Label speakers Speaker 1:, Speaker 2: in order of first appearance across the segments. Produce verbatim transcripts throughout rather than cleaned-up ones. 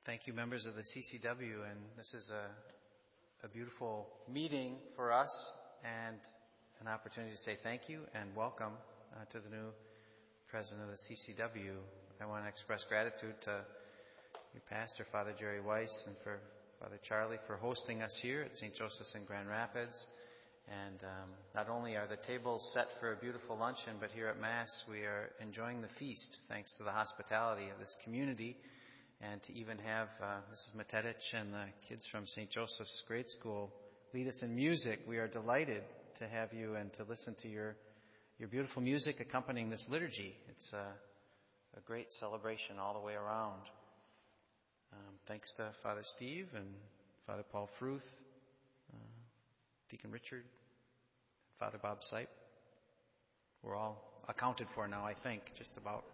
Speaker 1: Thank you, members of the C C W, and this is a, a beautiful meeting for us and an opportunity to say thank you and welcome uh, to the new president of the C C W. I want to express gratitude to your pastor, Father Jerry Weiss, and for Father Charlie for hosting us here at Saint Joseph's in Grand Rapids. And um, not only are the tables set for a beautiful luncheon, but here at Mass we are enjoying the feast thanks to the hospitality of this community. And to even have uh, Missus Matedich and the kids from Saint Joseph's Grade School lead us in music. We are delighted to have you and to listen to your your beautiful music accompanying this liturgy. It's a, a great celebration all the way around. Um, thanks to Father Steve and Father Paul Fruth, uh, Deacon Richard, Father Bob Sipe. We're all accounted for now, I think, just about.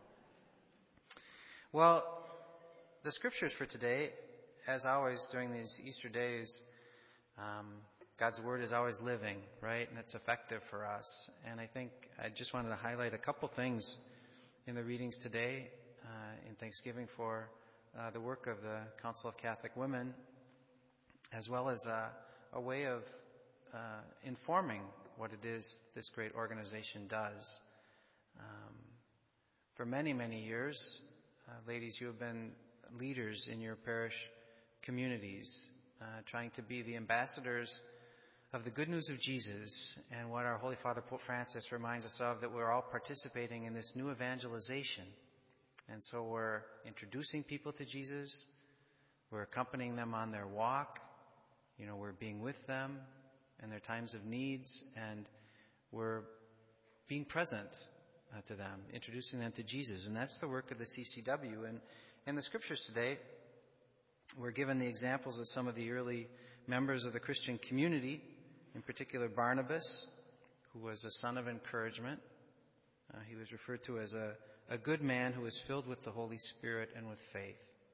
Speaker 1: Well, the scriptures for today, as always during these Easter days, um, God's Word is always living, right? And it's effective for us. And I think I just wanted to highlight a couple things in the readings today uh, in Thanksgiving for uh, the work of the Council of Catholic Women, as well as a, a way of uh, informing what it is this great organization does. Um, for many, many years, uh, ladies, you have been leaders in your parish communities, uh, trying to be the ambassadors of the good news of Jesus and what our Holy Father Pope Francis reminds us of, that we're all participating in this new evangelization. And so we're introducing people to Jesus, we're accompanying them on their walk, you know, we're being with them in their times of needs, and we're being present uh, to them, introducing them to Jesus. And that's the work of the C C W. And in the scriptures today, we're given the examples of some of the early members of the Christian community, in particular Barnabas, who was a son of encouragement. Uh, he was referred to as a, a good man who was filled with the Holy Spirit and with faith.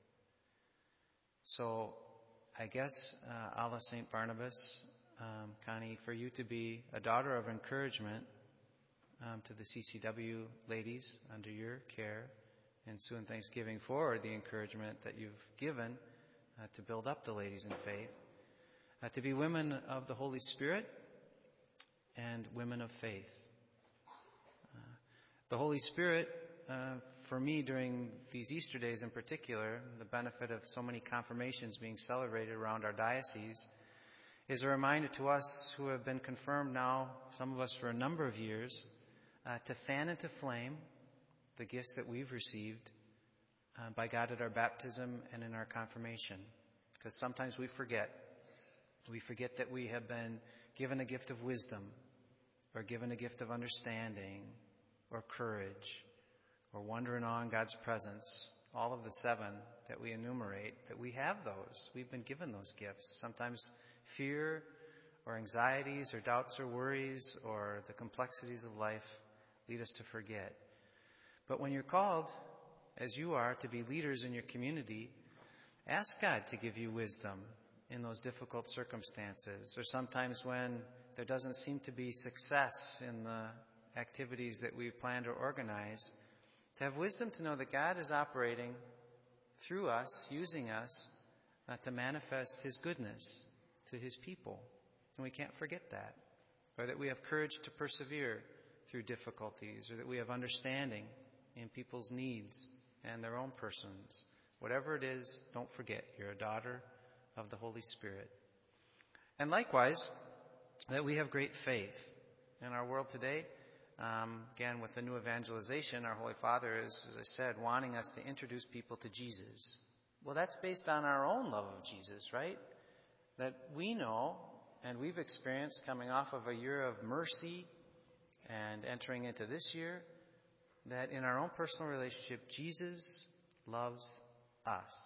Speaker 1: So I guess, uh, a la Saint Barnabas, um, Connie, for you to be a daughter of encouragement um, to the C C W ladies under your care, and soon Thanksgiving for the encouragement that you've given uh, to build up the ladies in faith, uh, to be women of the Holy Spirit and women of faith. Uh, the Holy Spirit, uh, for me during these Easter days in particular, the benefit of so many confirmations being celebrated around our diocese, is a reminder to us who have been confirmed now, some of us for a number of years, uh, to fan into flame the gifts that we've received uh, by God at our baptism and in our confirmation. Because sometimes we forget. We forget that we have been given a gift of wisdom, or given a gift of understanding, or courage, or wonder and awe in God's presence. All of the seven that we enumerate, that we have those. We've been given those gifts. Sometimes fear, or anxieties, or doubts, or worries, or the complexities of life lead us to forget. But when you're called, as you are, to be leaders in your community, ask God to give you wisdom in those difficult circumstances, or sometimes when there doesn't seem to be success in the activities that we've planned or organized, to have wisdom to know that God is operating through us, using us, uh, to manifest His goodness to His people. And we can't forget that. Or that we have courage to persevere through difficulties, or that we have understanding in people's needs and their own persons. Whatever it is, don't forget, you're a daughter of the Holy Spirit. And likewise, that we have great faith. In our world today, um, again, with the new evangelization, our Holy Father is, as I said, wanting us to introduce people to Jesus. Well, that's based on our own love of Jesus, right? That we know, and we've experienced coming off of a year of mercy and entering into this year, that in our own personal relationship, Jesus loves us.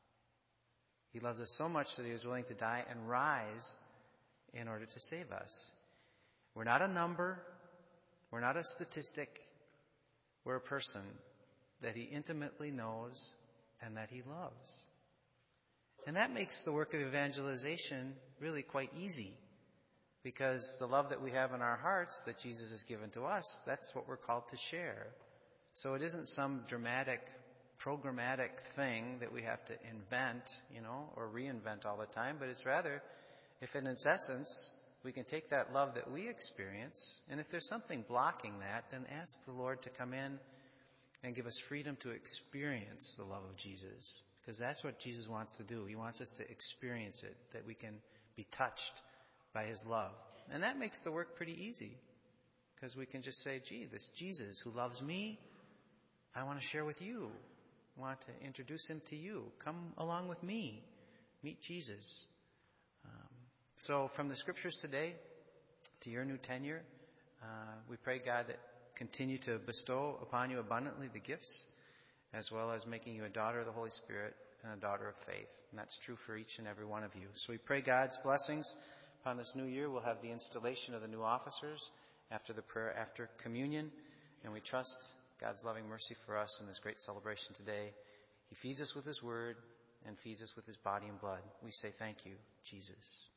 Speaker 1: He loves us so much that He was willing to die and rise in order to save us. We're not a number. We're not a statistic. We're a person that He intimately knows and that He loves. And that makes the work of evangelization really quite easy, because the love that we have in our hearts that Jesus has given to us, that's what we're called to share. So it isn't some dramatic programmatic thing that we have to invent, you know, or reinvent all the time, but it's rather, if in its essence, we can take that love that we experience, and if there's something blocking that, then ask the Lord to come in and give us freedom to experience the love of Jesus. Because that's what Jesus wants to do. He wants us to experience it, that we can be touched by his love. And that makes the work pretty easy. Because we can just say, gee, this Jesus who loves me, I want to share with you. I want to introduce him to you. Come along with me. Meet Jesus. Um, so from the scriptures today to your new tenure, uh, we pray, God, that continue to bestow upon you abundantly the gifts, as well as making you a daughter of the Holy Spirit and a daughter of faith. And that's true for each and every one of you. So we pray God's blessings upon this new year. We'll have the installation of the new officers after the prayer, after communion. And we trust God's loving mercy for us in this great celebration today. He feeds us with his word and feeds us with his body and blood. We say thank you, Jesus.